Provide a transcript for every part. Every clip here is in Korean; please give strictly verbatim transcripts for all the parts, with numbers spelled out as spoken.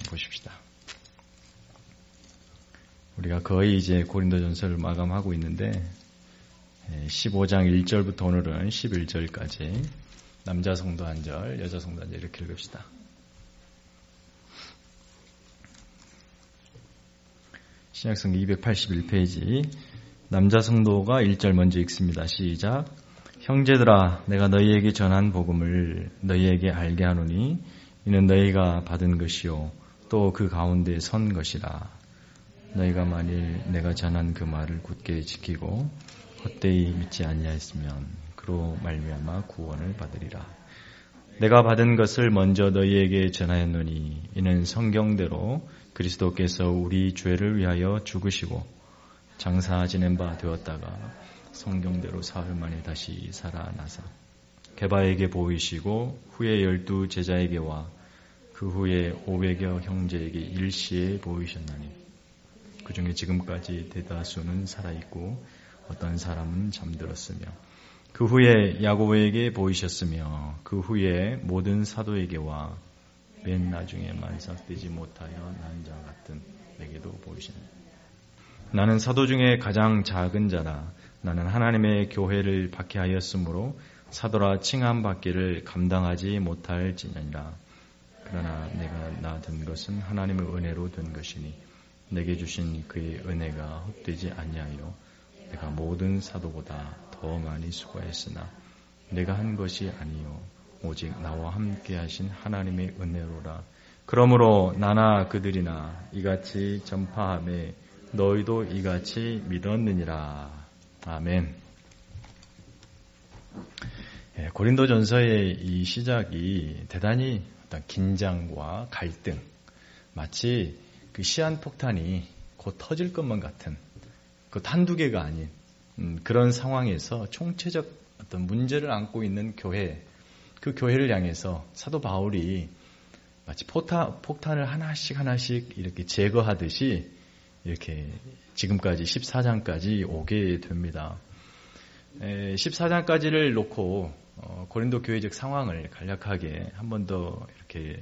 보십시다. 우리가 거의 이제 고린도전서를 마감하고 있는데 십오 장 일 절부터 오늘은 십일 절까지 남자 성도 한 절, 여자 성도 한 절 이렇게 읽읍시다. 신약성경 이백팔십일 페이지 남자 성도가 일 절 먼저 읽습니다. 시작. 형제들아 내가 너희에게 전한 복음을 너희에게 알게 하노니 이는 너희가 받은 것이요 또 그 가운데 선 것이라. 너희가 만일 내가 전한 그 말을 굳게 지키고 헛되이 믿지 아니하였으면 그로 말미암아 구원을 받으리라. 내가 받은 것을 먼저 너희에게 전하였노니 이는 성경대로 그리스도께서 우리 죄를 위하여 죽으시고 장사 지낸 바 되었다가 성경대로 사흘 만에 다시 살아나사 게바에게 보이시고 후에 열두 제자에게와 그 후에 오백여 형제에게 일시에 보이셨나니 그 중에 지금까지 대다수는 살아있고 어떤 사람은 잠들었으며 그 후에 야고보에게 보이셨으며 그 후에 모든 사도에게와 맨 나중에 만삭되지 못하여 난 자 같은 내게도 보이시니 나는 사도 중에 가장 작은 자라. 나는 하나님의 교회를 박해하였으므로 사도라 칭함받기를 감당하지 못할지니라. 그러나 내가 나 된 것은 하나님의 은혜로 된 것이니 내게 주신 그의 은혜가 헛되지 아니하여 내가 모든 사도보다 더 많이 수고했으나 내가 한 것이 아니요 오직 나와 함께 하신 하나님의 은혜로라. 그러므로 나나 그들이나 이같이 전파하매 너희도 이같이 믿었느니라. 아멘. 예, 고린도전서의 이 시작이 대단히 어떤 긴장과 갈등, 마치 그 시한폭탄이 곧 터질 것만 같은 그 한두 개가 아닌 음, 그런 상황에서 총체적 어떤 문제를 안고 있는 교회, 그 교회를 향해서 사도 바울이 마치 포타, 폭탄을 하나씩 하나씩 이렇게 제거하듯이 이렇게 지금까지 십사 장까지 오게 됩니다. 에, 십사 장까지를 놓고 어, 고린도 교회적 상황을 간략하게 한 번 더 이렇게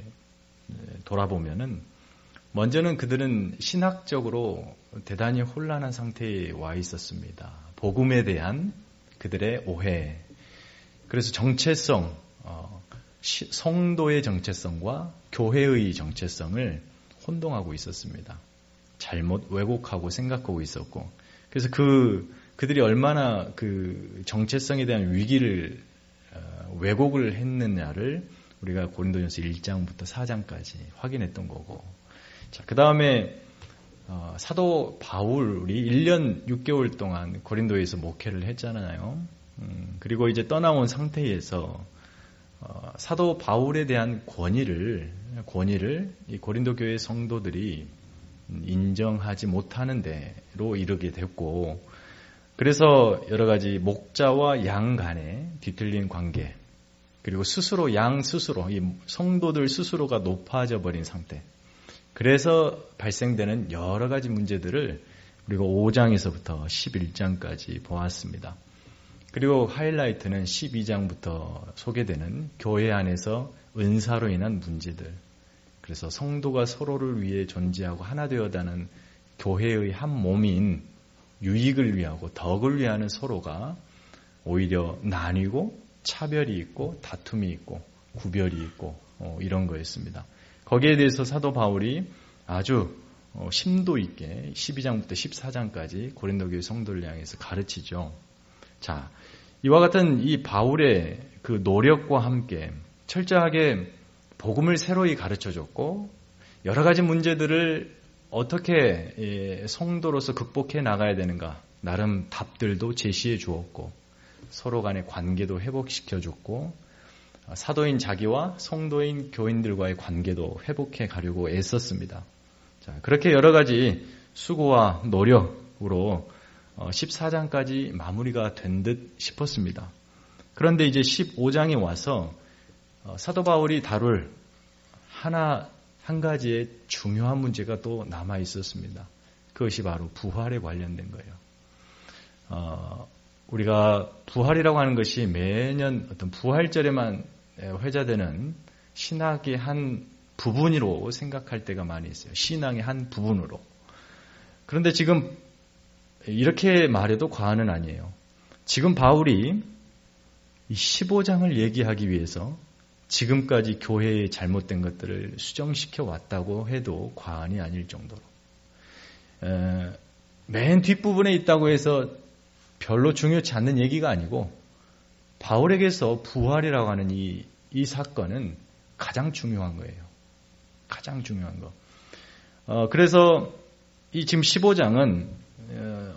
돌아보면은 먼저는 그들은 신학적으로 대단히 혼란한 상태에 와 있었습니다. 복음에 대한 그들의 오해, 그래서 정체성, 어, 시, 성도의 정체성과 교회의 정체성을 혼동하고 있었습니다. 잘못 왜곡하고 생각하고 있었고, 그래서 그 그들이 얼마나 그 정체성에 대한 위기를 어, 왜곡을 했느냐를 우리가 고린도전서 일 장부터 사 장까지 확인했던 거고, 자, 그 다음에 어, 사도 바울이 일 년 육 개월 동안 고린도에서 목회를 했잖아요. 음, 그리고 이제 떠나온 상태에서 어, 사도 바울에 대한 권위를 권위를 이 고린도 교회 성도들이 인정하지 못하는 데로 이르게 됐고, 그래서 여러 가지 목자와 양 간의 뒤틀린 관계, 그리고 스스로 양 스스로 이 성도들 스스로가 높아져 버린 상태, 그래서 발생되는 여러 가지 문제들을 우리가 오 장에서부터 십일 장까지 보았습니다. 그리고 하이라이트는 십이 장부터 소개되는 교회 안에서 은사로 인한 문제들, 그래서 성도가 서로를 위해 존재하고 하나 되어다는 교회의 한 몸인 유익을 위하고 덕을 위하는 서로가 오히려 나뉘고 차별이 있고 다툼이 있고 구별이 있고 어, 이런 거였습니다. 거기에 대해서 사도 바울이 아주 어, 심도 있게 십이 장부터 십사 장까지 고린도 교회 성도를 향해서 가르치죠. 자, 이와 같은 이 바울의 그 노력과 함께 철저하게 복음을 새로이 가르쳐줬고, 여러 가지 문제들을 어떻게 성도로서 극복해 나가야 되는가 나름 답들도 제시해 주었고, 서로 간의 관계도 회복시켜 줬고, 사도인 자기와 성도인 교인들과의 관계도 회복해 가려고 애썼습니다. 자, 그렇게 여러 가지 수고와 노력으로 십사 장까지 마무리가 된 듯 싶었습니다. 그런데 이제 십오 장에 와서 사도 바울이 다룰 하나 한 가지의 중요한 문제가 또 남아 있었습니다. 그것이 바로 부활에 관련된 거예요. 어, 우리가 부활이라고 하는 것이 매년 어떤 부활절에만 회자되는 신학의 한 부분으로 생각할 때가 많이 있어요. 신앙의 한 부분으로. 그런데 지금 이렇게 말해도 과언은 아니에요. 지금 바울이 십오 장을 얘기하기 위해서 지금까지 교회의 잘못된 것들을 수정시켜 왔다고 해도 과언이 아닐 정도로. 에, 맨 뒷부분에 있다고 해서 별로 중요치 않는 얘기가 아니고 바울에게서 부활이라고 하는 이, 이 사건은 가장 중요한 거예요. 가장 중요한 거. 어, 그래서 이 지금 십오 장은 어,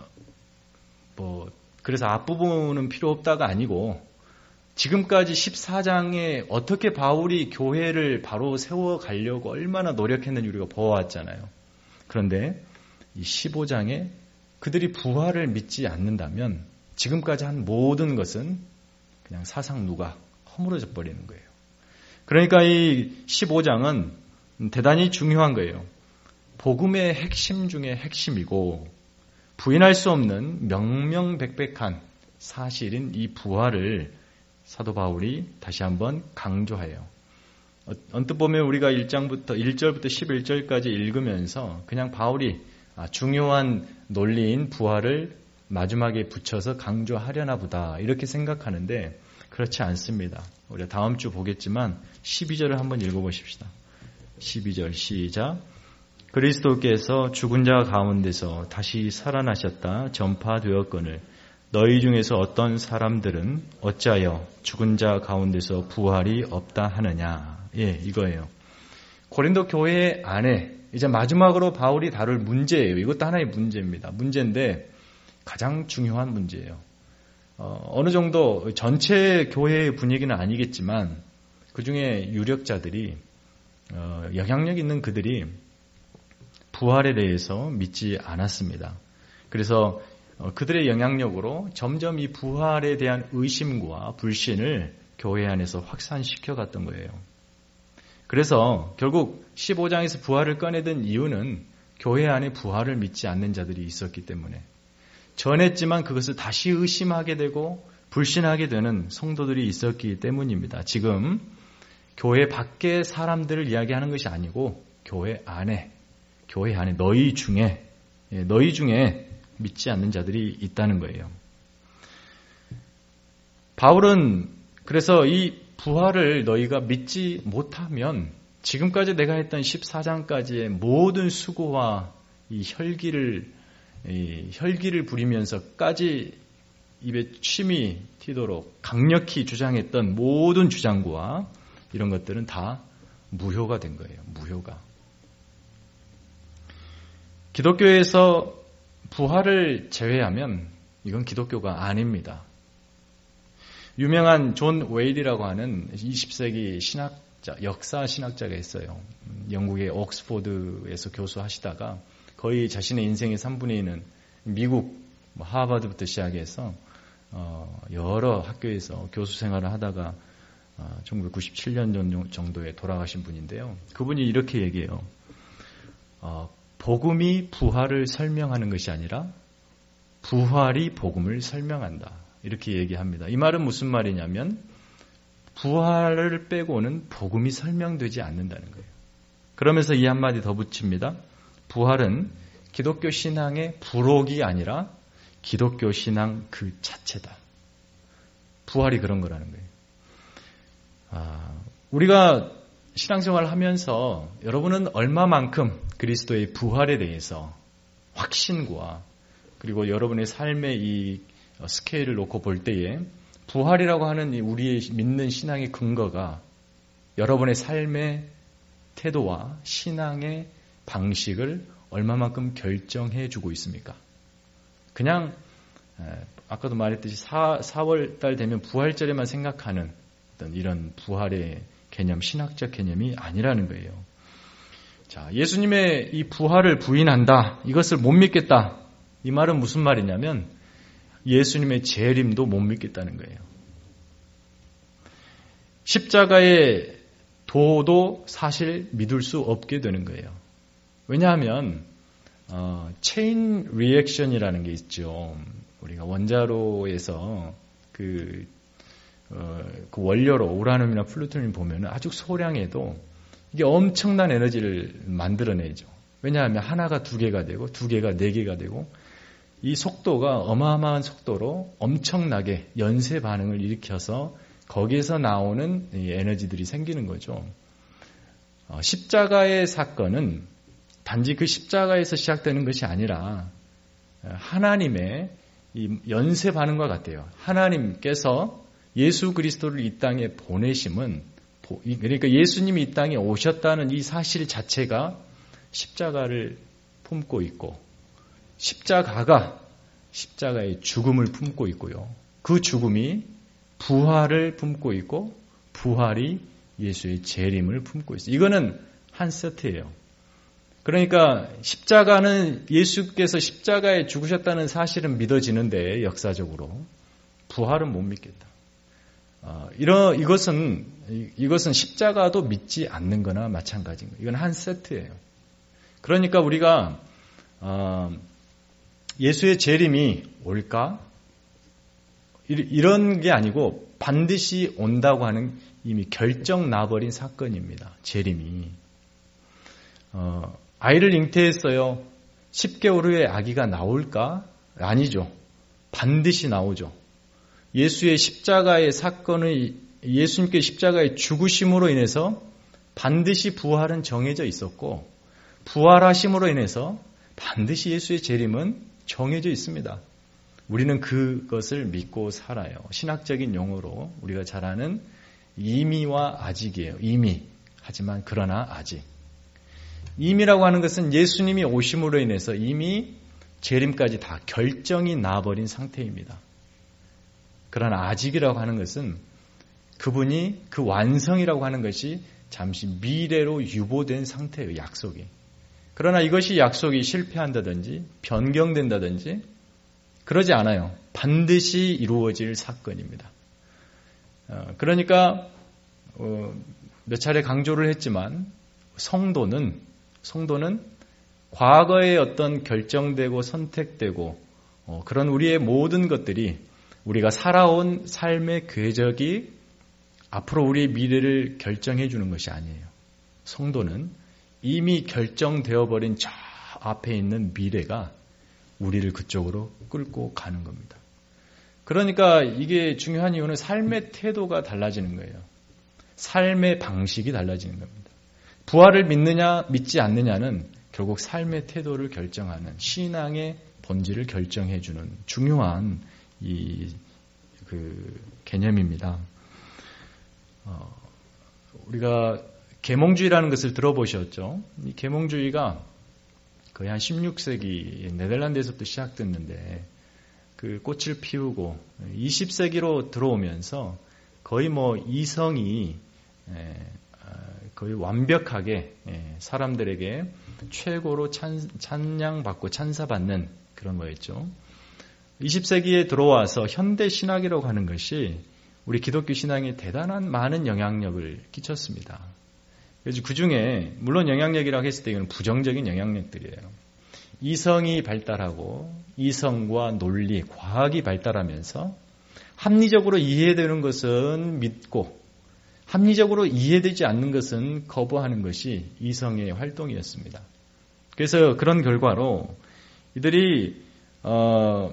뭐 그래서 앞부분은 필요 없다가 아니고 지금까지 십사 장에 어떻게 바울이 교회를 바로 세워가려고 얼마나 노력했는지 우리가 보아왔잖아요. 그런데 이 십오 장에 그들이 부활을 믿지 않는다면 지금까지 한 모든 것은 그냥 사상 누가 허물어져 버리는 거예요. 그러니까 이 십오 장은 대단히 중요한 거예요. 복음의 핵심 중에 핵심이고 부인할 수 없는 명명백백한 사실인 이 부활을 사도 바울이 다시 한번 강조해요. 언뜻 보면 우리가 일 장부터 일 절부터 십일 절까지 읽으면서 그냥 바울이 중요한 논리인 부활을 마지막에 붙여서 강조하려나 보다 이렇게 생각하는데 그렇지 않습니다. 우리가 다음 주 보겠지만 십이 절을 한번 읽어보십시다. 십이 절 시작. 그리스도께서 죽은 자 가운데서 다시 살아나셨다 전파되었거늘 너희 중에서 어떤 사람들은 어찌하여 죽은 자 가운데서 부활이 없다 하느냐. 예, 이거예요. 고린도 교회 안에 이제 마지막으로 바울이 다룰 문제예요. 이것도 하나의 문제입니다. 문제인데 가장 중요한 문제예요. 어, 어느 정도 전체 교회의 분위기는 아니겠지만 그중에 유력자들이 어, 영향력 있는 그들이 부활에 대해서 믿지 않았습니다. 그래서 그들의 영향력으로 점점 이 부활에 대한 의심과 불신을 교회 안에서 확산시켜 갔던 거예요. 그래서 결국 십오 장에서 부활을 꺼내던 이유는 교회 안에 부활을 믿지 않는 자들이 있었기 때문에 전했지만 그것을 다시 의심하게 되고 불신하게 되는 성도들이 있었기 때문입니다. 지금 교회 밖의 사람들을 이야기하는 것이 아니고 교회 안에 교회 안에 너희 중에 너희 중에 믿지 않는 자들이 있다는 거예요. 바울은 그래서 이 부활을 너희가 믿지 못하면 지금까지 내가 했던 십사 장까지의 모든 수고와 이 혈기를 이 혈기를 부리면서까지 입에 침이 튀도록 강력히 주장했던 모든 주장과 이런 것들은 다 무효가 된 거예요. 무효가. 기독교에서 부활을 제외하면 이건 기독교가 아닙니다. 유명한 존 웨일이라고 하는 이십 세기 신학자, 역사 신학자가 있어요. 영국의 옥스포드에서 교수하시다가 거의 자신의 인생의 삼분의 일은 미국 하버드부터 시작해서 여러 학교에서 교수 생활을 하다가 천구백구십칠 년 정도에 돌아가신 분인데요. 그분이 이렇게 얘기해요. 복음이 부활을 설명하는 것이 아니라 부활이 복음을 설명한다. 이렇게 얘기합니다. 이 말은 무슨 말이냐면 부활을 빼고는 복음이 설명되지 않는다는 거예요. 그러면서 이 한마디 더 붙입니다. 부활은 기독교 신앙의 부록이 아니라 기독교 신앙 그 자체다. 부활이 그런 거라는 거예요. 아, 우리가 신앙생활을 하면서 여러분은 얼마만큼 그리스도의 부활에 대해서 확신과 그리고 여러분의 삶의 이 스케일을 놓고 볼 때에 부활이라고 하는 우리의 믿는 신앙의 근거가 여러분의 삶의 태도와 신앙의 방식을 얼마만큼 결정해 주고 있습니까? 그냥 아까도 말했듯이 사월 달 되면 부활절에만 생각하는 어떤 이런 부활의 개념, 신학적 개념이 아니라는 거예요. 자, 예수님의 이 부활을 부인한다, 이것을 못 믿겠다, 이 말은 무슨 말이냐면 예수님의 재림도 못 믿겠다는 거예요. 십자가의 도도 사실 믿을 수 없게 되는 거예요. 왜냐하면 어, 체인 리액션이라는 게 있죠. 우리가 원자로에서 그, 어, 그 원료로 우라늄이나 플루토늄 보면 아주 소량에도 이게 엄청난 에너지를 만들어내죠. 왜냐하면 하나가 두 개가 되고 두 개가 네 개가 되고 이 속도가 어마어마한 속도로 엄청나게 연쇄 반응을 일으켜서 거기에서 나오는 이 에너지들이 생기는 거죠. 어, 십자가의 사건은 단지 그 십자가에서 시작되는 것이 아니라 하나님의 이 연쇄 반응과 같아요. 하나님께서 예수 그리스도를 이 땅에 보내심은, 그러니까 예수님이 이 땅에 오셨다는 이 사실 자체가 십자가를 품고 있고, 십자가가 십자가의 죽음을 품고 있고요. 그 죽음이 부활을 품고 있고, 부활이 예수의 재림을 품고 있어요. 이거는 한 세트예요. 그러니까 십자가는 예수께서 십자가에 죽으셨다는 사실은 믿어지는데 역사적으로 부활은 못 믿겠다. 어, 이런 이것은 이것은 십자가도 믿지 않는 거나 마찬가지인 거예요. 이건 한 세트예요. 그러니까 우리가 어, 예수의 재림이 올까? 이런 게 아니고 반드시 온다고 하는 이미 결정 나버린 사건입니다. 재림이. 어, 아이를 잉태했어요. 십 개월 후에 아기가 나올까? 아니죠. 반드시 나오죠. 예수의 십자가의 사건을, 예수님께 십자가의 죽으심으로 인해서 반드시 부활은 정해져 있었고, 부활하심으로 인해서 반드시 예수의 재림은 정해져 있습니다. 우리는 그것을 믿고 살아요. 신학적인 용어로 우리가 잘 아는 이미와 아직이에요. 이미. 하지만 그러나 아직. 이미라고 하는 것은 예수님이 오심으로 인해서 이미 재림까지 다 결정이 나버린 상태입니다. 그러나 아직이라고 하는 것은 그분이 그 완성이라고 하는 것이 잠시 미래로 유보된 상태예요. 약속이. 그러나 이것이 약속이 실패한다든지 변경된다든지 그러지 않아요. 반드시 이루어질 사건입니다. 그러니까 몇 차례 강조를 했지만 성도는 성도는 과거의 어떤 결정되고 선택되고 그런 우리의 모든 것들이 우리가 살아온 삶의 궤적이 앞으로 우리의 미래를 결정해 주는 것이 아니에요. 성도는 이미 결정되어 버린 저 앞에 있는 미래가 우리를 그쪽으로 끌고 가는 겁니다. 그러니까 이게 중요한 이유는 삶의 태도가 달라지는 거예요. 삶의 방식이 달라지는 겁니다. 부활을 믿느냐 믿지 않느냐는 결국 삶의 태도를 결정하는 신앙의 본질을 결정해 주는 중요한 이 그 개념입니다. 어, 우리가 계몽주의라는 것을 들어보셨죠? 이 계몽주의가 거의 한 십육 세기 네덜란드에서부터 시작됐는데 그 꽃을 피우고 이십 세기로 들어오면서 거의 뭐 이성이 거의 완벽하게 사람들에게 최고로 찬, 찬양받고 찬사받는 그런 거였죠. 이십 세기에 들어와서 현대 신학이라고 하는 것이 우리 기독교 신앙에 대단한 많은 영향력을 끼쳤습니다. 그래서 그 중에 물론 영향력이라고 했을 때 이건 부정적인 영향력들이에요. 이성이 발달하고 이성과 논리, 과학이 발달하면서 합리적으로 이해되는 것은 믿고 합리적으로 이해되지 않는 것은 거부하는 것이 이성의 활동이었습니다. 그래서 그런 결과로 이들이 어,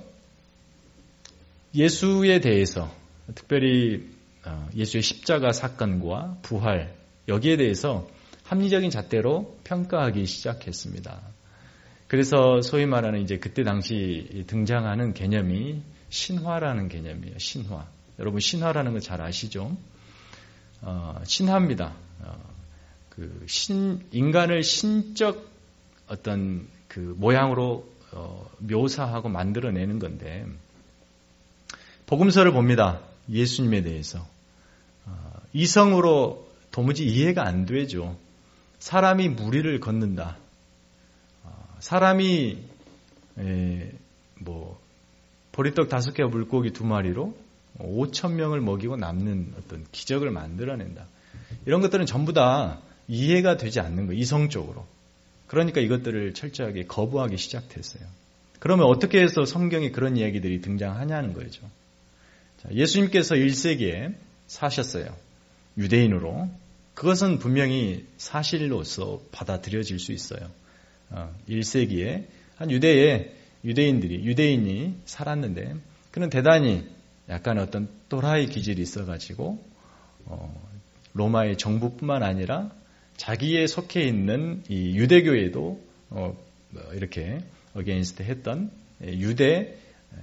예수에 대해서 특별히 예수의 십자가 사건과 부활 여기에 대해서 합리적인 잣대로 평가하기 시작했습니다. 그래서 소위 말하는 이제 그때 당시 등장하는 개념이 신화라는 개념이에요. 신화. 여러분 신화라는 거 잘 아시죠? 어, 신화입니다. 어, 그 신, 인간을 신적 어떤 그 모양으로 어, 묘사하고 만들어내는 건데, 복음서를 봅니다. 예수님에 대해서. 어, 이성으로 도무지 이해가 안 되죠. 사람이 무리를 걷는다. 어, 사람이 에, 뭐 보리떡 다섯 개와 물고기 두 마리로 오천 명을 먹이고 남는 어떤 기적을 만들어낸다. 이런 것들은 전부 다 이해가 되지 않는 거예요. 이성적으로. 그러니까 이것들을 철저하게 거부하기 시작했어요. 그러면 어떻게 해서 성경에 그런 이야기들이 등장하냐는 거죠. 자, 예수님께서 일 세기에 사셨어요. 유대인으로. 그것은 분명히 사실로서 받아들여질 수 있어요. 일 세기에 한 유대에 유대인들이 유대인이 살았는데 그는 대단히 약간 어떤 또라이 기질이 있어가지고 어, 로마의 정부뿐만 아니라 자기에 속해 있는 이 유대교에도 어, 이렇게 어게인스트 했던 유대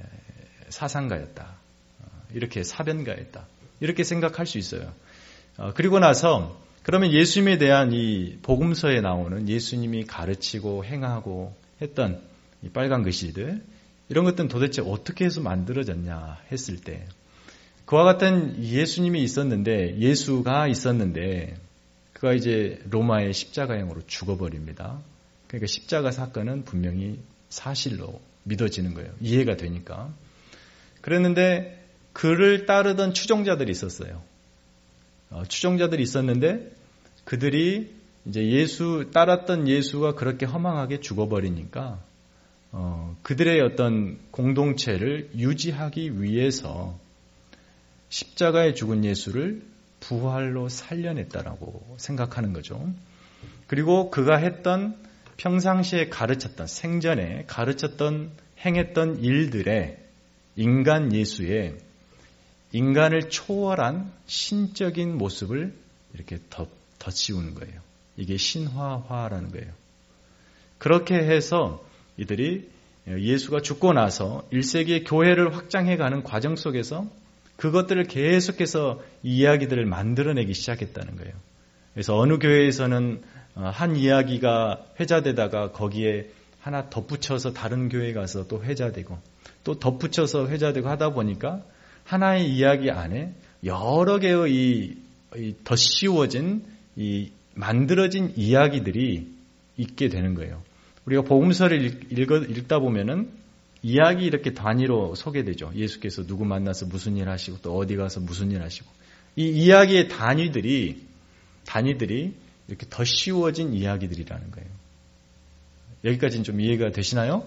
사상가였다. 이렇게 사변가였다. 이렇게 생각할 수 있어요. 어, 그리고 나서 그러면 예수님에 대한 이 복음서에 나오는 예수님이 가르치고 행하고 했던 이 빨간 글씨들 이런 것들은 도대체 어떻게 해서 만들어졌냐 했을 때 그와 같은 예수님이 있었는데 예수가 있었는데 그가 이제 로마의 십자가형으로 죽어버립니다. 그러니까 십자가 사건은 분명히 사실로 믿어지는 거예요. 이해가 되니까. 그랬는데 그를 따르던 추종자들이 있었어요. 어, 추종자들이 있었는데 그들이 이제 예수 따랐던 예수가 그렇게 허망하게 죽어버리니까 어, 그들의 어떤 공동체를 유지하기 위해서 십자가에 죽은 예수를 부활로 살려냈다라고 생각하는 거죠. 그리고 그가 했던 평상시에 가르쳤던 생전에 가르쳤던 행했던 일들의 인간 예수의 인간을 초월한 신적인 모습을 이렇게 덧, 덧씌우는 거예요. 이게 신화화라는 거예요. 그렇게 해서 이들이 예수가 죽고 나서 일 세기의 교회를 확장해가는 과정 속에서 그것들을 계속해서 이야기들을 만들어내기 시작했다는 거예요. 그래서 어느 교회에서는 한 이야기가 회자되다가 거기에 하나 덧붙여서 다른 교회에 가서 또 회자되고 또 덧붙여서 회자되고 하다 보니까 하나의 이야기 안에 여러 개의 이, 이 덧씌워진 이 만들어진 이야기들이 있게 되는 거예요. 우리가 복음서를 읽어, 읽다 보면은 이야기 이렇게 단위로 소개되죠. 예수께서 누구 만나서 무슨 일 하시고 또 어디 가서 무슨 일 하시고 이 이야기의 단위들이 단위들이 이렇게 덧씌워진 이야기들이라는 거예요. 여기까지는 좀 이해가 되시나요?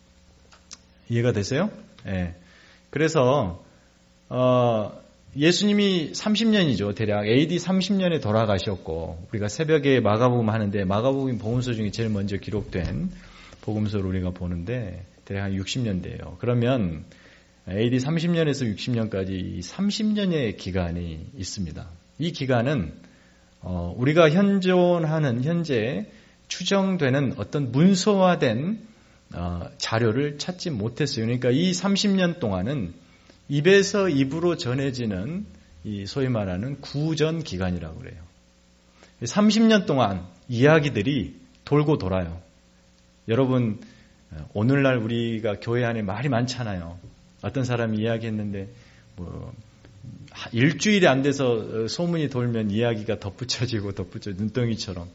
이해가 되세요? 네. 그래서 어, 예수님이 삼십 년이죠. 대략 에이디 삼십 년에 돌아가셨고 우리가 새벽에 마가복음 하는데 마가복음 복음서 중에 제일 먼저 기록된 복음서를 우리가 보는데 대략 한 육십 년대예요. 그러면 에이디 삼십 년에서 육십 년까지 삼십 년의 기간이 있습니다. 이 기간은 어, 우리가 현존하는 현재 추정되는 어떤 문서화된 어, 자료를 찾지 못했어요. 그러니까 이 삼십 년 동안은 입에서 입으로 전해지는 이 소위 말하는 구전 기간이라고 그래요. 삼십 년 동안 이야기들이 돌고 돌아요. 여러분 오늘날 우리가 교회 안에 말이 많잖아요. 어떤 사람이 이야기했는데 뭐 일주일이 안 돼서 소문이 돌면 이야기가 덧붙여지고 덧붙여 눈덩이처럼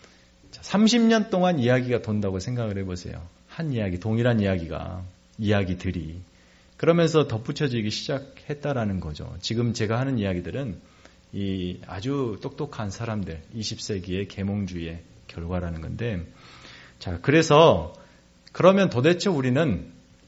삼십 년 동안 이야기가 돈다고 생각을 해보세요. 한 이야기, 동일한 이야기가 이야기들이 그러면서 덧붙여지기 시작했다라는 거죠. 지금 제가 하는 이야기들은 이 아주 똑똑한 사람들, 이십 세기의 계몽주의의 결과라는 건데, 자, 그래서 그러면 도대체 우리는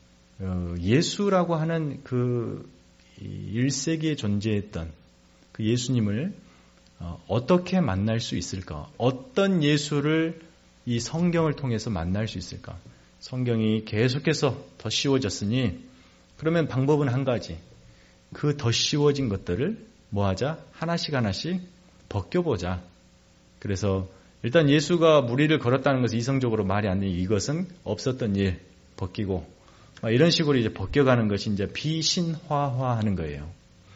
예수라고 하는 그 일 세기에 존재했던 그 예수님을 어떻게 만날 수 있을까? 어떤 예수를 이 성경을 통해서 만날 수 있을까? 성경이 계속해서 더 씌워졌으니 그러면 방법은 한 가지. 그 더 씌워진 것들을 뭐하자? 하나씩 하나씩 벗겨보자. 그래서 일단 예수가 무리를 걸었다는 것은 이성적으로 말이 안 되니 이것은 없었던 일 벗기고 이런 식으로 이제 벗겨가는 것이 이제 비신화화하는 거예요.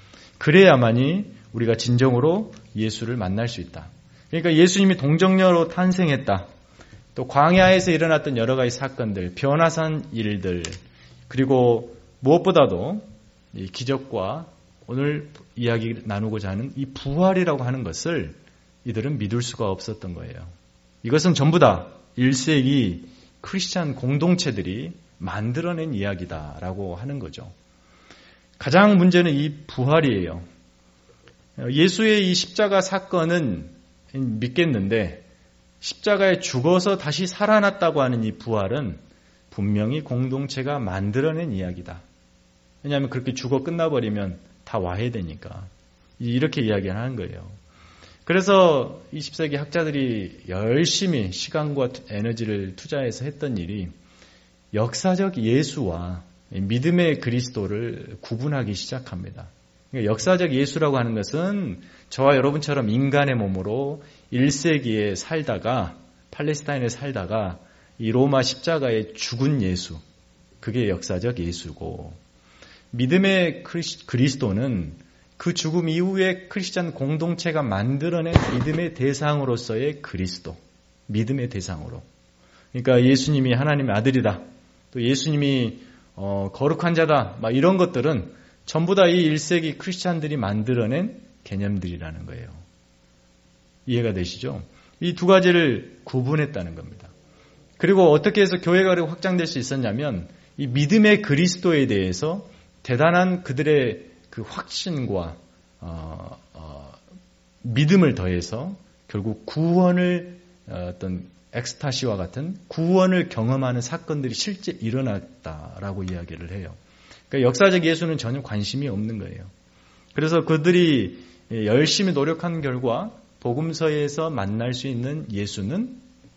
그래야만이 우리가 진정으로 예수를 만날 수 있다. 그러니까 예수님이 동정녀로 탄생했다. 또 광야에서 일어났던 여러 가지 사건들, 변화산 일들, 그리고 무엇보다도 이 기적과 오늘 이야기 나누고자 하는 이 부활이라고 하는 것을 이들은 믿을 수가 없었던 거예요. 이것은 전부 다 일 세기 크리스찬 공동체들이 만들어낸 이야기다라고 하는 거죠. 가장 문제는 이 부활이에요. 예수의 이 십자가 사건은 믿겠는데 십자가에 죽어서 다시 살아났다고 하는 이 부활은 분명히 공동체가 만들어낸 이야기다. 왜냐하면 그렇게 죽어 끝나버리면 다 와해되니까 이렇게 이야기를 하는 거예요. 그래서 이십 세기 학자들이 열심히 시간과 에너지를 투자해서 했던 일이 역사적 예수와 믿음의 그리스도를 구분하기 시작합니다. 그러니까 역사적 예수라고 하는 것은 저와 여러분처럼 인간의 몸으로 일 세기에 살다가 팔레스타인에 살다가 이 로마 십자가에 죽은 예수, 그게 역사적 예수고, 믿음의 그리스도는 그 죽음 이후에 크리스찬 공동체가 만들어낸 믿음의 대상으로서의 그리스도, 믿음의 대상으로. 그러니까 예수님이 하나님의 아들이다, 또 예수님이 어, 거룩한 자다, 막 이런 것들은 전부 다 이 일 세기 크리스찬들이 만들어낸 개념들이라는 거예요. 이해가 되시죠? 이 두 가지를 구분했다는 겁니다. 그리고 어떻게 해서 교회가 확장될 수 있었냐면 이 믿음의 그리스도에 대해서 대단한 그들의 그 확신과 어, 어, 믿음을 더해서 결국 구원을 어, 어떤 엑스타시와 같은 구원을 경험하는 사건들이 실제 일어났다라고 이야기를 해요. 그러니까 역사적 예수는 전혀 관심이 없는 거예요. 그래서 그들이 열심히 노력한 결과 복음서에서 만날 수 있는 예수는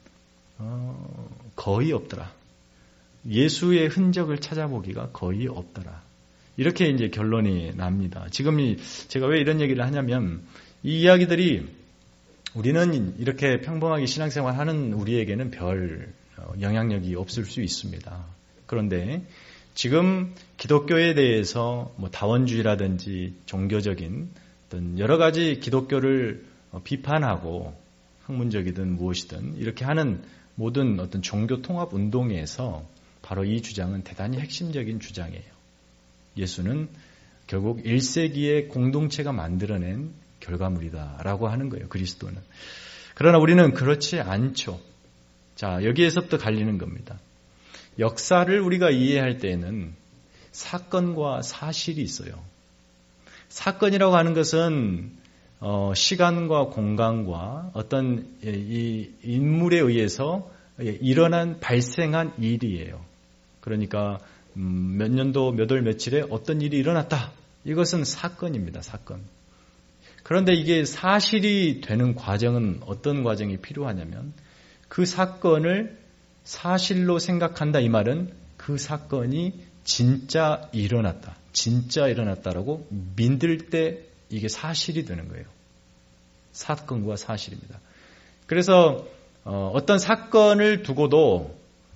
어, 거의 없더라. 예수의 흔적을 찾아보기가 거의 없더라. 이렇게 이제 결론이 납니다. 지금 이 제가 왜 이런 얘기를 하냐면 이 이야기들이 우리는 이렇게 평범하게 신앙생활 하는 우리에게는 별 영향력이 없을 수 있습니다. 그런데 지금 기독교에 대해서 뭐 다원주의라든지 종교적인 어떤 여러 가지 기독교를 비판하고 학문적이든 무엇이든 이렇게 하는 모든 어떤 종교 통합 운동에서 바로 이 주장은 대단히 핵심적인 주장이에요. 예수는 결국 일 세기의 공동체가 만들어낸 결과물이다라고 하는 거예요. 그리스도는. 그러나 우리는 그렇지 않죠. 자, 여기에서부터 갈리는 겁니다. 역사를 우리가 이해할 때에는 사건과 사실이 있어요. 사건이라고 하는 것은 어, 시간과 공간과 어떤 이 인물에 의해서 일어난 발생한 일이에요. 그러니까 음, 몇 년도 몇 월 며칠에 어떤 일이 일어났다. 이것은 사건입니다. 사건. 그런데 이게 사실이 되는 과정은 어떤 과정이 필요하냐면 그 사건을 사실로 생각한다. 이 말은 그 사건이 진짜 일어났다. 진짜 일어났다라고 믿을 때 이게 사실이 되는 거예요. 사건과 사실입니다. 그래서 어떤 사건을 두고도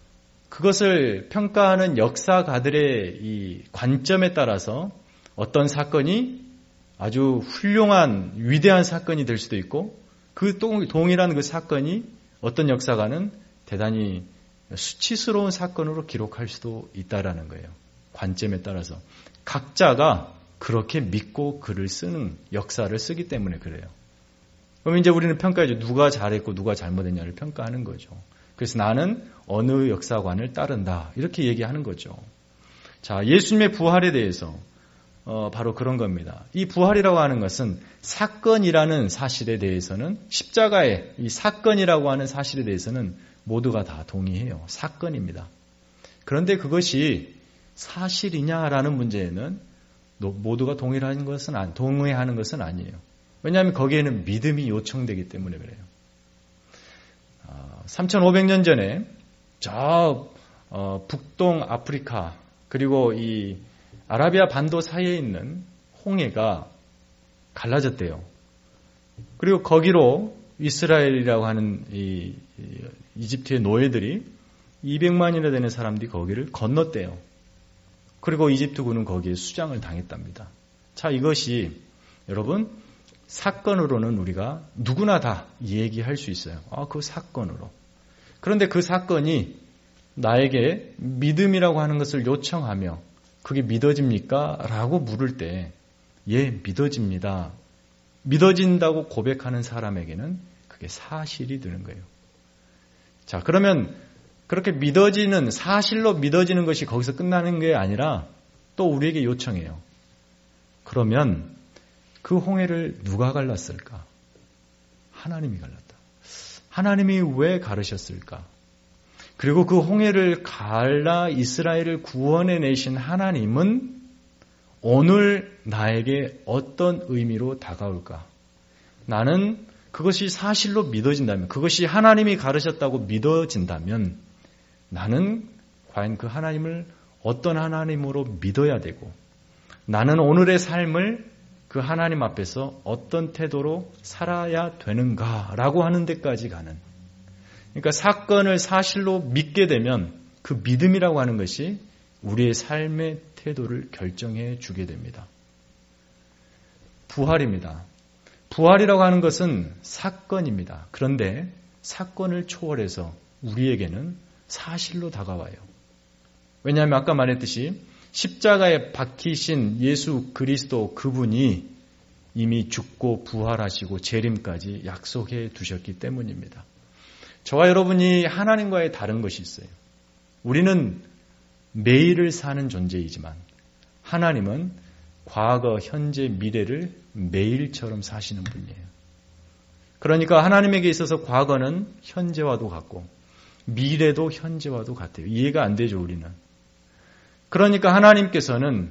그것을 평가하는 역사가들의 이 관점에 따라서 어떤 사건이 아주 훌륭한 위대한 사건이 될 수도 있고 그 동일한 그 사건이 어떤 역사가는 대단히 수치스러운 사건으로 기록할 수도 있다라는 거예요. 관점에 따라서 각자가 그렇게 믿고 글을 쓰는 역사를 쓰기 때문에 그래요. 그럼 이제 우리는 평가하죠. 누가 잘했고 누가 잘못했냐를 평가하는 거죠. 그래서 나는 어느 역사관을 따른다. 이렇게 얘기하는 거죠. 자, 예수님의 부활에 대해서 어, 바로 그런 겁니다. 이 부활이라고 하는 것은 사건이라는 사실에 대해서는 십자가의 이 사건이라고 하는 사실에 대해서는 모두가 다 동의해요. 사건입니다. 그런데 그것이 사실이냐라는 문제에는 모두가 동의하는 것은 안, 동의하는 것은 아니에요. 왜냐하면 거기에는 믿음이 요청되기 때문에 그래요. 삼천오백 년 전에 저 어, 북동 아프리카 그리고 이 아라비아 반도 사이에 있는 홍해가 갈라졌대요. 그리고 거기로 이스라엘이라고 하는 이, 이 이집트의 노예들이 이백만이나 되는 사람들이 거기를 건넜대요. 그리고 이집트군은 거기에 수장을 당했답니다. 자, 이것이 여러분 사건으로는 우리가 누구나 다 얘기할 수 있어요. 아, 그 사건으로. 그런데 그 사건이 나에게 믿음이라고 하는 것을 요청하며 그게 믿어집니까? 라고 물을 때 예, 믿어집니다. 믿어진다고 고백하는 사람에게는 그게 사실이 되는 거예요. 자, 그러면 그렇게 믿어지는, 사실로 믿어지는 것이 거기서 끝나는 게 아니라 또 우리에게 요청해요. 그러면 그 홍해를 누가 갈랐을까? 하나님이 갈랐다. 하나님이 왜 가르셨을까? 그리고 그 홍해를 갈라 이스라엘을 구원해 내신 하나님은 오늘 나에게 어떤 의미로 다가올까? 나는 그것이 사실로 믿어진다면, 그것이 하나님이 가르쳤다고 믿어진다면 나는 과연 그 하나님을 어떤 하나님으로 믿어야 되고, 나는 오늘의 삶을 그 하나님 앞에서 어떤 태도로 살아야 되는가라고 하는 데까지 가는, 그러니까 사건을 사실로 믿게 되면 그 믿음이라고 하는 것이 우리의 삶의 태도를 결정해 주게 됩니다. 부활입니다. 부활이라고 하는 것은 사건입니다. 그런데 사건을 초월해서 우리에게는 사실로 다가와요. 왜냐하면 아까 말했듯이 십자가에 박히신 예수 그리스도 그분이 이미 죽고 부활하시고 재림까지 약속해 두셨기 때문입니다. 저와 여러분이 하나님과의 다른 것이 있어요. 우리는 매일을 사는 존재이지만 하나님은 과거, 현재, 미래를 매일처럼 사시는 분이에요. 그러니까 하나님에게 있어서 과거는 현재와도 같고 미래도 현재와도 같아요. 이해가 안 되죠, 우리는. 그러니까 하나님께서는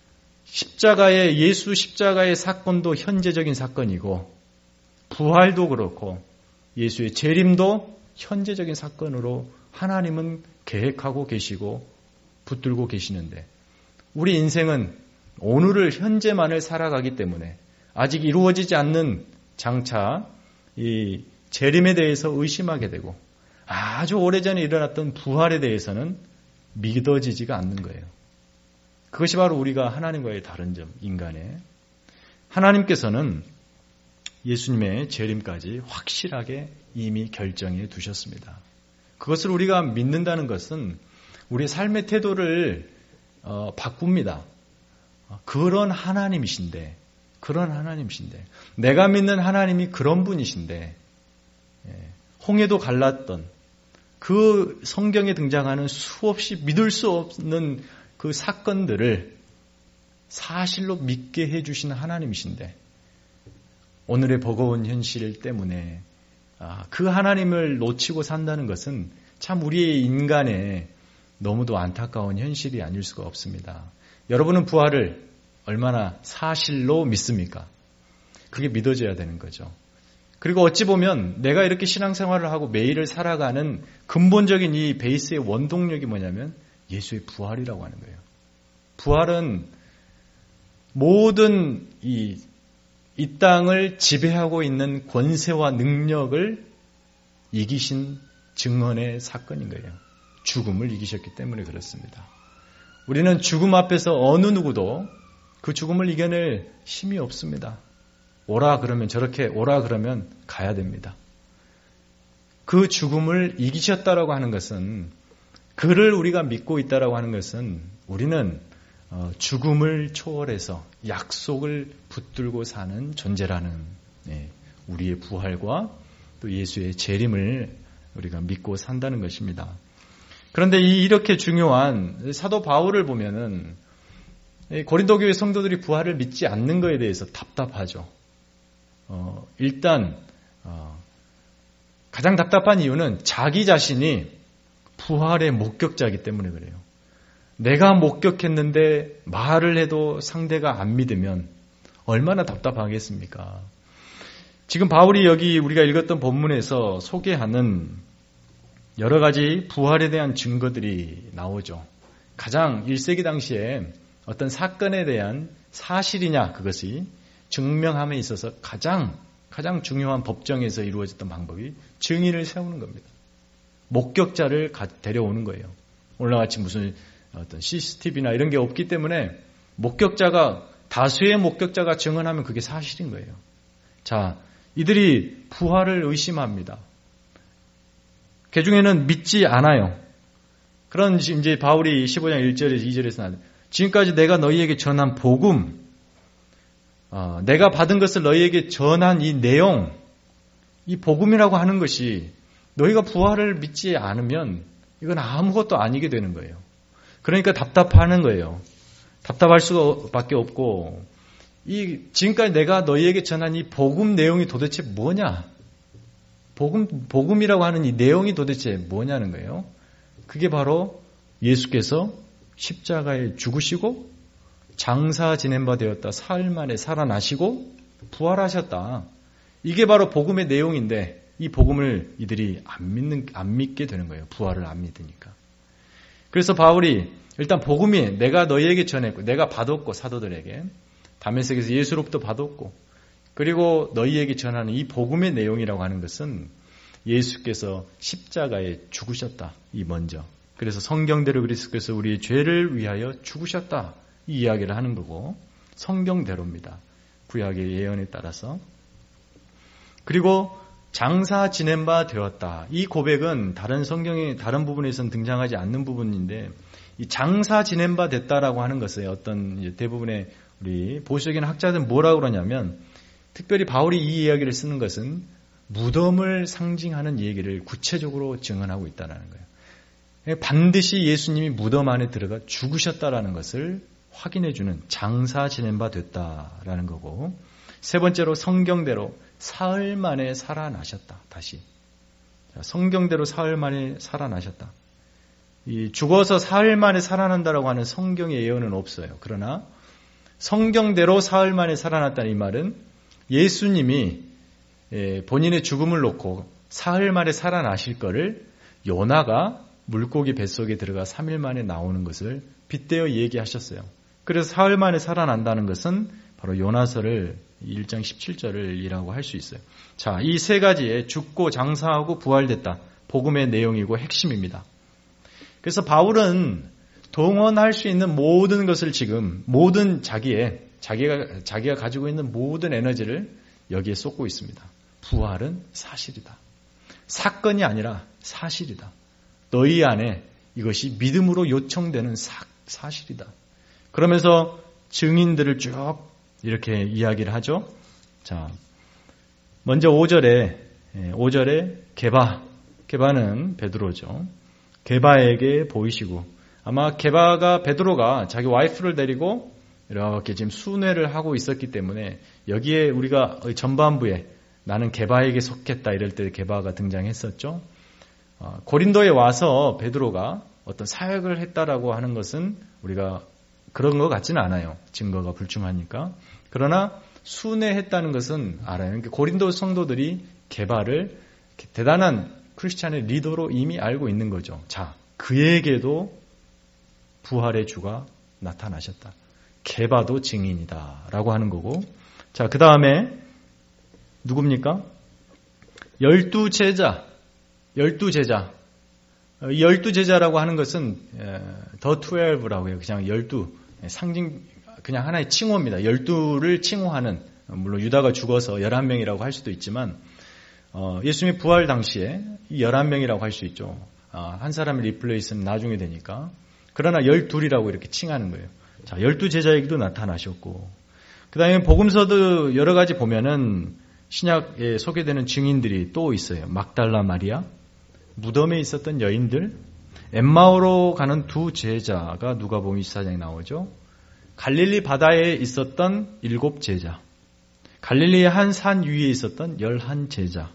십자가의 예수 십자가의 사건도 현재적인 사건이고 부활도 그렇고 예수의 재림도 현재적인 사건으로 하나님은 계획하고 계시고 붙들고 계시는데 우리 인생은 오늘을 현재만을 살아가기 때문에 아직 이루어지지 않는 장차 이 재림에 대해서 의심하게 되고 아주 오래전에 일어났던 부활에 대해서는 믿어지지가 않는 거예요. 그것이 바로 우리가 하나님과의 다른 점, 인간의. 하나님께서는 예수님의 재림까지 확실하게 이미 결정해 두셨습니다. 그것을 우리가 믿는다는 것은 우리의 삶의 태도를 어, 바꿉니다. 그런 하나님이신데, 그런 하나님이신데, 내가 믿는 하나님이 그런 분이신데, 홍해도 갈랐던 그 성경에 등장하는 수없이 믿을 수 없는 그 사건들을 사실로 믿게 해주신 하나님이신데, 오늘의 버거운 현실 때문에 그 하나님을 놓치고 산다는 것은 참 우리의 인간의 너무도 안타까운 현실이 아닐 수가 없습니다. 여러분은 부활을 얼마나 사실로 믿습니까? 그게 믿어져야 되는 거죠. 그리고 어찌 보면 내가 이렇게 신앙생활을 하고 매일을 살아가는 근본적인 이 베이스의 원동력이 뭐냐면 예수의 부활이라고 하는 거예요. 부활은 모든 이, 이 땅을 지배하고 있는 권세와 능력을 이기신 증언의 사건인 거예요. 죽음을 이기셨기 때문에 그렇습니다. 우리는 죽음 앞에서 어느 누구도 그 죽음을 이겨낼 힘이 없습니다. 오라 그러면 저렇게 오라 그러면 가야 됩니다. 그 죽음을 이기셨다라고 하는 것은 그를 우리가 믿고 있다라고 하는 것은 우리는 죽음을 초월해서 약속을 붙들고 사는 존재라는 우리의 부활과 또 예수의 재림을 우리가 믿고 산다는 것입니다. 그런데 이렇게 중요한 사도 바울을 보면은 고린도 교회 성도들이 부활을 믿지 않는 것에 대해서 답답하죠. 어, 일단 어, 가장 답답한 이유는 자기 자신이 부활의 목격자이기 때문에 그래요. 내가 목격했는데 말을 해도 상대가 안 믿으면 얼마나 답답하겠습니까? 지금 바울이 여기 우리가 읽었던 본문에서 소개하는 여러 가지 부활에 대한 증거들이 나오죠. 가장 일 세기 당시에 어떤 사건에 대한 사실이냐 그것이 증명함에 있어서 가장 가장 중요한 법정에서 이루어졌던 방법이 증인을 세우는 겁니다. 목격자를 데려오는 거예요. 오늘같이 무슨 어떤 씨씨티비나 이런 게 없기 때문에 목격자가 다수의 목격자가 증언하면 그게 사실인 거예요. 자, 이들이 부활을 의심합니다. 그 중에는 믿지 않아요. 그런 이제 바울이 십오 장 일 절에서 이 절에서 나와요. 지금까지 내가 너희에게 전한 복음, 어, 내가 받은 것을 너희에게 전한 이 내용, 이 복음이라고 하는 것이 너희가 부활을 믿지 않으면 이건 아무것도 아니게 되는 거예요. 그러니까 답답하는 거예요. 답답할 수밖에 없고 이 지금까지 내가 너희에게 전한 이 복음 내용이 도대체 뭐냐? 복음 복음이라고 하는 이 내용이 도대체 뭐냐는 거예요. 그게 바로 예수께서 십자가에 죽으시고 장사 지낸 바 되었다. 사흘 만에 살아나시고 부활하셨다. 이게 바로 복음의 내용인데 이 복음을 이들이 안 믿는, 안 믿게 되는 거예요. 부활을 안 믿으니까. 그래서 바울이 일단 복음이 내가 너희에게 전했고 내가 받았고 사도들에게 다메섹에서 예수로부터 받았고 그리고 너희에게 전하는 이 복음의 내용이라고 하는 것은 예수께서 십자가에 죽으셨다. 이 먼저. 그래서 성경대로 그리스도께서 우리의 죄를 위하여 죽으셨다. 이 이야기를 하는 거고 성경대로입니다. 구약의 예언에 따라서. 그리고 장사 지낸 바 되었다. 이 고백은 다른 성경의 다른 부분에서는 등장하지 않는 부분인데 이 장사 지낸 바 됐다라고 하는 것은 어떤 대부분의 우리 보수적인 학자들은 뭐라고 그러냐면 특별히 바울이 이 이야기를 쓰는 것은 무덤을 상징하는 얘기를 구체적으로 증언하고 있다는 거예요. 반드시 예수님이 무덤 안에 들어가 죽으셨다라는 것을 확인해주는 장사 지낸 바 됐다라는 거고 세 번째로 성경대로 사흘 만에 살아나셨다. 다시 성경대로 사흘 만에 살아나셨다. 이 죽어서 사흘 만에 살아난다라고 하는 성경의 예언은 없어요. 그러나 성경대로 사흘 만에 살아났다는 이 말은 예수님이 본인의 죽음을 놓고 사흘 만에 살아나실 거를 요나가 물고기 뱃속에 들어가 삼 일 만에 나오는 것을 빗대어 얘기하셨어요. 그래서 사흘 만에 살아난다는 것은 바로 요나서를 일 장 십칠 절이라고 할 수 있어요. 자, 이 세 가지에 죽고 장사하고 부활됐다. 복음의 내용이고 핵심입니다. 그래서 바울은 동원할 수 있는 모든 것을 지금 모든 자기의 자기가 자기가 가지고 있는 모든 에너지를 여기에 쏟고 있습니다. 부활은 사실이다. 사건이 아니라 사실이다. 너희 안에 이것이 믿음으로 요청되는 사, 사실이다. 그러면서 증인들을 쭉 이렇게 이야기를 하죠. 자, 먼저 오 절에 오 절에 게바, 게바는 베드로죠. 게바에게 보이시고 아마 게바가 베드로가 자기 와이프를 데리고 이렇게 지금 순회를 하고 있었기 때문에 여기에 우리가 전반부에 나는 게바에게 속했다 이럴 때 게바가 등장했었죠. 고린도에 와서 베드로가 어떤 사역을 했다라고 하는 것은 우리가 그런 것 같지는 않아요. 증거가 불충하니까. 그러나 순회했다는 것은 알아요. 그러니까 고린도 성도들이 게바를 대단한 크리스찬의 리더로 이미 알고 있는 거죠. 자, 그에게도 부활의 주가 나타나셨다. 게바도 증인이다 라고 하는 거고. 자, 그 다음에 누굽니까? 열두 제자. 열두 제자. 이 열두 제자라고 하는 것은 더 트웰브라고 해요. 그냥 열두. 상징, 그냥 하나의 칭호입니다. 열두를 칭호하는, 물론 유다가 죽어서 열한 명이라고 할 수도 있지만, 어, 예수님의 부활 당시에 이 열한 명이라고 할 수 있죠. 아, 한 사람을 리플레이스는 나중에 되니까. 그러나 열둘이라고 이렇게 칭하는 거예요. 자, 열두 제자에게도 나타나셨고. 그 다음에 복음서도 여러 가지 보면은 신약에 소개되는 증인들이 또 있어요. 막달라 마리아, 무덤에 있었던 여인들, 엠마오로 가는 두 제자가 누가복음 이십사 장에 나오죠. 갈릴리 바다에 있었던 일곱 제자, 갈릴리의 한 산 위에 있었던 열한 제자,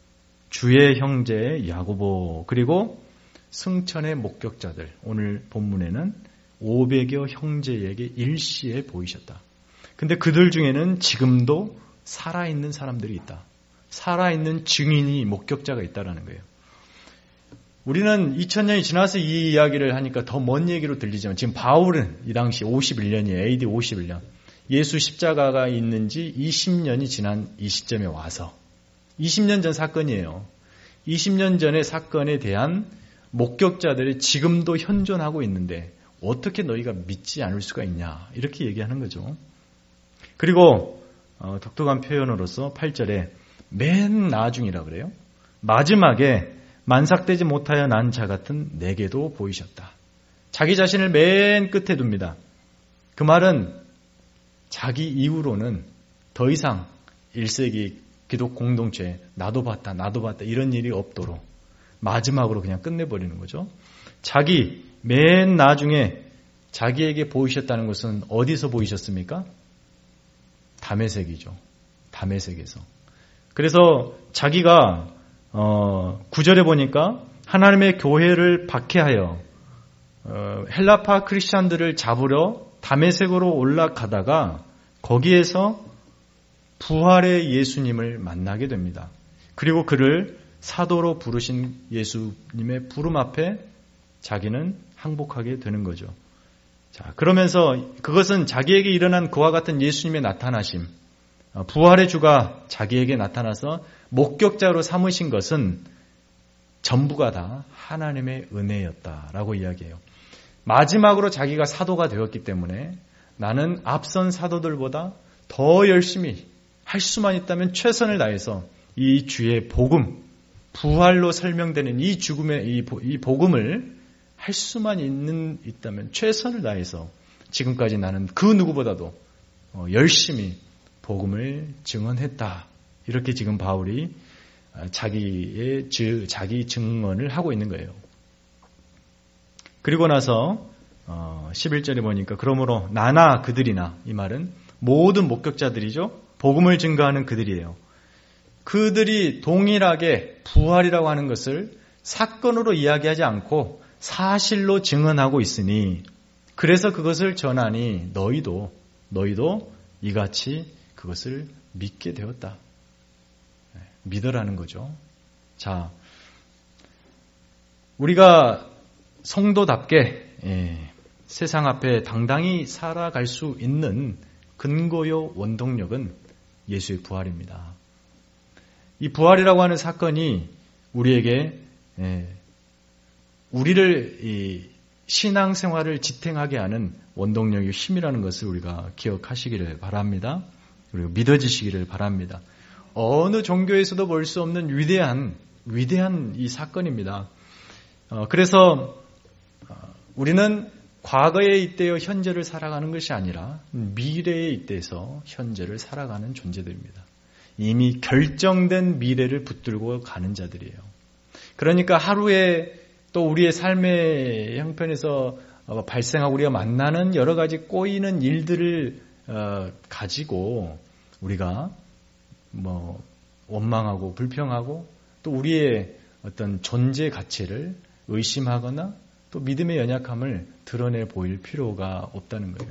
주의 형제 야고보, 그리고 승천의 목격자들. 오늘 본문에는 오백여 형제에게 일시에 보이셨다. 근데 그들 중에는 지금도 살아있는 사람들이 있다. 살아있는 증인이, 목격자가 있다는 거예요. 우리는 이천 년이 지나서 이 이야기를 하니까 더 먼 얘기로 들리지만 지금 바울은 이 당시 오십일 년이에요. 에이디 오십일 년. 예수 십자가가 있는 지 이십 년이 지난 이 시점에 와서 이십 년 전 사건이에요. 이십 년 전의 사건에 대한 목격자들이 지금도 현존하고 있는데 어떻게 너희가 믿지 않을 수가 있냐 이렇게 얘기하는 거죠. 그리고 어, 독특한 표현으로서 팔 절에 맨 나중이라 그래요. 마지막에 만삭되지 못하여 난 자 같은 내게도 보이셨다. 자기 자신을 맨 끝에 둡니다. 그 말은 자기 이후로는 더 이상 일 세기 기독 공동체 나도 봤다 나도 봤다 이런 일이 없도록 마지막으로 그냥 끝내버리는 거죠. 자기 맨 나중에 자기에게 보이셨다는 것은 어디서 보이셨습니까? 다메섹이죠. 다메섹에서. 그래서 자기가 어, 구절에 보니까 하나님의 교회를 박해하여 어, 헬라파 크리스찬들을 잡으러 다메섹으로 올라가다가 거기에서 부활의 예수님을 만나게 됩니다. 그리고 그를 사도로 부르신 예수님의 부름 앞에 자기는 항복하게 되는 거죠. 자, 그러면서 그것은 자기에게 일어난 그와 같은 예수님의 나타나심, 부활의 주가 자기에게 나타나서 목격자로 삼으신 것은 전부가 다 하나님의 은혜였다라고 이야기해요. 마지막으로 자기가 사도가 되었기 때문에 나는 앞선 사도들보다 더 열심히 할 수만 있다면 최선을 다해서 이 주의 복음, 부활로 설명되는 이 죽음의 이 복음을 할 수만 있는 있다면 최선을 다해서 지금까지 나는 그 누구보다도 열심히 복음을 증언했다. 이렇게 지금 바울이 자기의 자기 증언을 하고 있는 거예요. 그리고 나서 십일 절에 보니까 그러므로 나나 그들이나, 이 말은 모든 목격자들이죠. 복음을 증거하는 그들이에요. 그들이 동일하게 부활이라고 하는 것을 사건으로 이야기하지 않고 사실로 증언하고 있으니, 그래서 그것을 전하니 너희도 너희도 이같이 그것을 믿게 되었다. 믿으라는 거죠. 자, 우리가 성도답게 예, 세상 앞에 당당히 살아갈 수 있는 근거요 원동력은 예수의 부활입니다. 이 부활이라고 하는 사건이 우리에게 예, 우리를 이 신앙생활을 지탱하게 하는 원동력의 힘이라는 것을 우리가 기억하시기를 바랍니다. 그리고 믿어지시기를 바랍니다. 어느 종교에서도 볼 수 없는 위대한 위대한 이 사건입니다. 어, 그래서 우리는 과거에 잇대어 현재를 살아가는 것이 아니라 미래에 잇대서 현재를 살아가는 존재들입니다. 이미 결정된 미래를 붙들고 가는 자들이에요. 그러니까 하루에 또 우리의 삶의 형편에서 발생하고 우리가 만나는 여러 가지 꼬이는 일들을 가지고 우리가 뭐 원망하고 불평하고 또 우리의 어떤 존재 가치를 의심하거나 또 믿음의 연약함을 드러내 보일 필요가 없다는 거예요.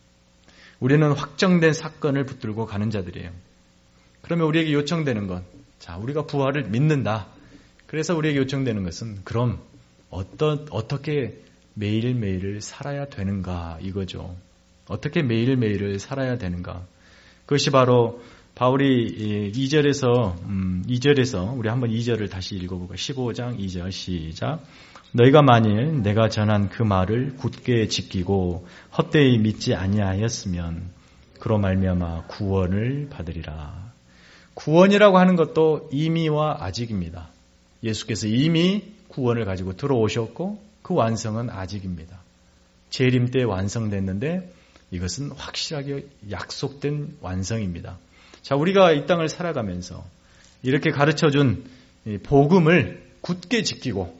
우리는 확정된 사건을 붙들고 가는 자들이에요. 그러면 우리에게 요청되는 것, 자, 우리가 부활을 믿는다. 그래서 우리에게 요청되는 것은 그럼 어떤 어떻게 매일매일을 살아야 되는가 이거죠. 어떻게 매일매일을 살아야 되는가. 그것이 바로 바울이 이 절에서 음, 이 절에서 우리 한번 이 절을 다시 읽어볼까요? 십오 장 이 절 시작. 너희가 만일 내가 전한 그 말을 굳게 지키고 헛되이 믿지 아니하였으면 그로 말미암아 구원을 받으리라. 구원이라고 하는 것도 이미와 아직입니다. 예수께서 이미 구원을 가지고 들어오셨고 그 완성은 아직입니다. 재림 때 완성됐는데 이것은 확실하게 약속된 완성입니다. 자, 우리가 이 땅을 살아가면서 이렇게 가르쳐준 복음을 굳게 지키고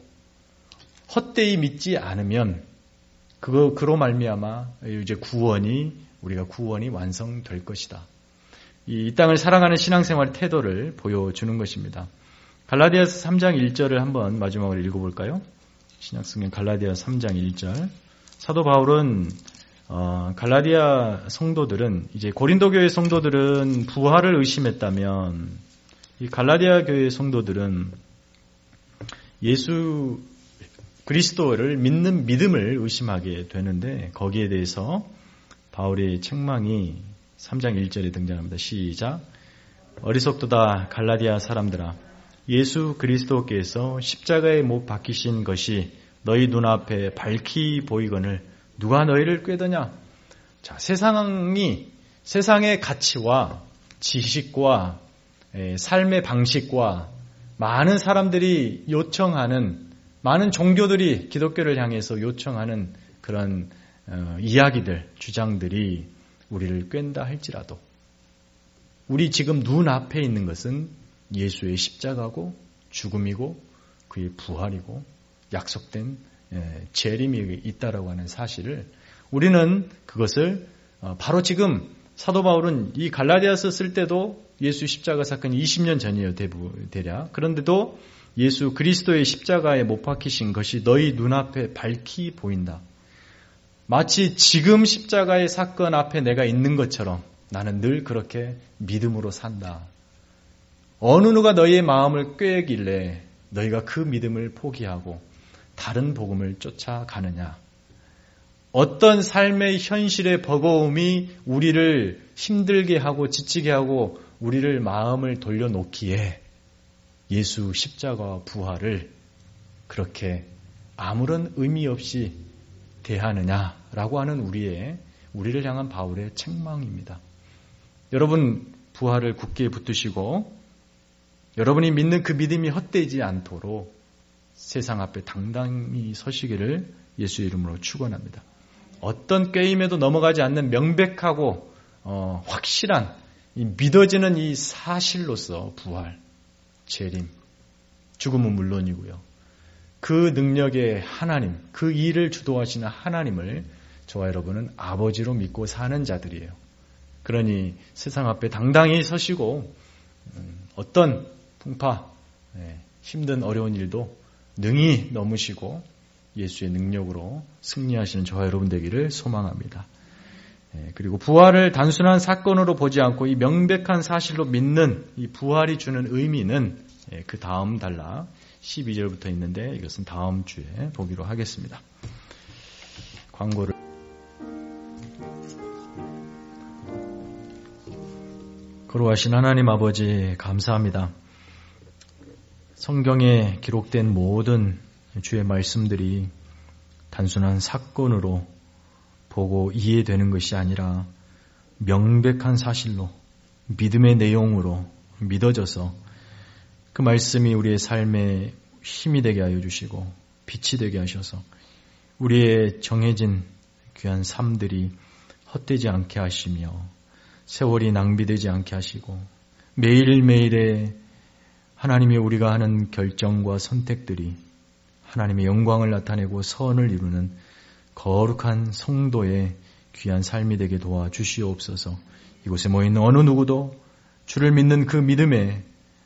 헛되이 믿지 않으면 그거 그로 말미암아 이제 구원이 우리가 구원이 완성될 것이다. 이 땅을 살아가는 신앙생활의 태도를 보여주는 것입니다. 갈라디아서 삼 장 일 절을 한번 마지막으로 읽어볼까요? 신약성경 갈라디아 삼 장 일 절. 사도 바울은 어, 갈라디아 성도들은 이제 고린도 교회 성도들은 부활을 의심했다면 이 갈라디아 교회 성도들은 예수 그리스도를 믿는 믿음을 의심하게 되는데 거기에 대해서 바울의 책망이 삼 장 일 절에 등장합니다. 시작. 어리석도다 갈라디아 사람들아, 예수 그리스도께서 십자가에 못 박히신 것이 너희 눈앞에 밝히 보이거늘 누가 너희를 꾀더냐? 자, 세상이 세상의 가치와 지식과 삶의 방식과 많은 사람들이 요청하는 많은 종교들이 기독교를 향해서 요청하는 그런 어, 이야기들, 주장들이 우리를 꿰다 할지라도 우리 지금 눈앞에 있는 것은 예수의 십자가고 죽음이고 그의 부활이고 약속된 재림이 있다라고 하는 사실을 우리는 그것을 바로 지금 사도 바울은 이 갈라디아서 쓸 때도 예수 십자가 사건이 이십 년 전이에요. 대략. 그런데도 예수 그리스도의 십자가에 못 박히신 것이 너희 눈앞에 밝히 보인다. 마치 지금 십자가의 사건 앞에 내가 있는 것처럼 나는 늘 그렇게 믿음으로 산다. 어느 누가 너희의 마음을 꾀길래 너희가 그 믿음을 포기하고 다른 복음을 쫓아가느냐. 어떤 삶의 현실의 버거움이 우리를 힘들게 하고 지치게 하고 우리를 마음을 돌려놓기에 예수 십자가와 부활을 그렇게 아무런 의미 없이 대하느냐라고 하는 우리의 우리를 향한 바울의 책망입니다. 여러분 부활을 굳게 붙드시고 여러분이 믿는 그 믿음이 헛되지 않도록 세상 앞에 당당히 서시기를 예수의 이름으로 축원합니다. 어떤 꾀임에도 넘어가지 않는 명백하고 어, 확실한 이 믿어지는 이 사실로서 부활, 재림, 죽음은 물론이고요. 그 능력의 하나님, 그 일을 주도하시는 하나님을 저와 여러분은 아버지로 믿고 사는 자들이에요. 그러니 세상 앞에 당당히 서시고 어떤 풍파, 힘든 어려운 일도 능히 넘으시고 예수의 능력으로 승리하시는 저와 여러분 되기를 소망합니다. 그리고 부활을 단순한 사건으로 보지 않고 이 명백한 사실로 믿는 이 부활이 주는 의미는 그 다음 단락 십이 절부터 있는데 이것은 다음 주에 보기로 하겠습니다. 광고를 거룩하신 하나님 아버지 감사합니다. 성경에 기록된 모든 주의 말씀들이 단순한 사건으로 보고 이해되는 것이 아니라 명백한 사실로 믿음의 내용으로 믿어져서 그 말씀이 우리의 삶에 힘이 되게 하여 주시고 빛이 되게 하셔서 우리의 정해진 귀한 삶들이 헛되지 않게 하시며 세월이 낭비되지 않게 하시고 매일매일의 하나님이 우리가 하는 결정과 선택들이 하나님의 영광을 나타내고 선을 이루는 거룩한 성도의 귀한 삶이 되게 도와주시옵소서. 이곳에 모여있는 어느 누구도 주를 믿는 그 믿음에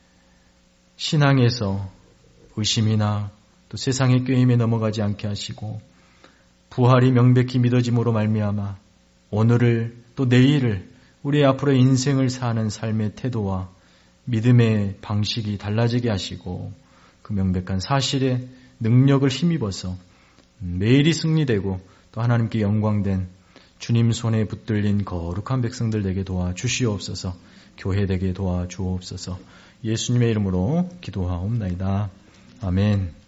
신앙에서 의심이나 또 세상의 꾀임에 넘어가지 않게 하시고 부활이 명백히 믿어짐으로 말미암아 오늘을 또 내일을 우리 앞으로의 인생을 사는 삶의 태도와 믿음의 방식이 달라지게 하시고 그 명백한 사실에 능력을 힘입어서 매일이 승리되고 또 하나님께 영광된 주님 손에 붙들린 거룩한 백성들 되게 도와주시옵소서. 교회 되게 도와주옵소서. 예수님의 이름으로 기도하옵나이다. 아멘.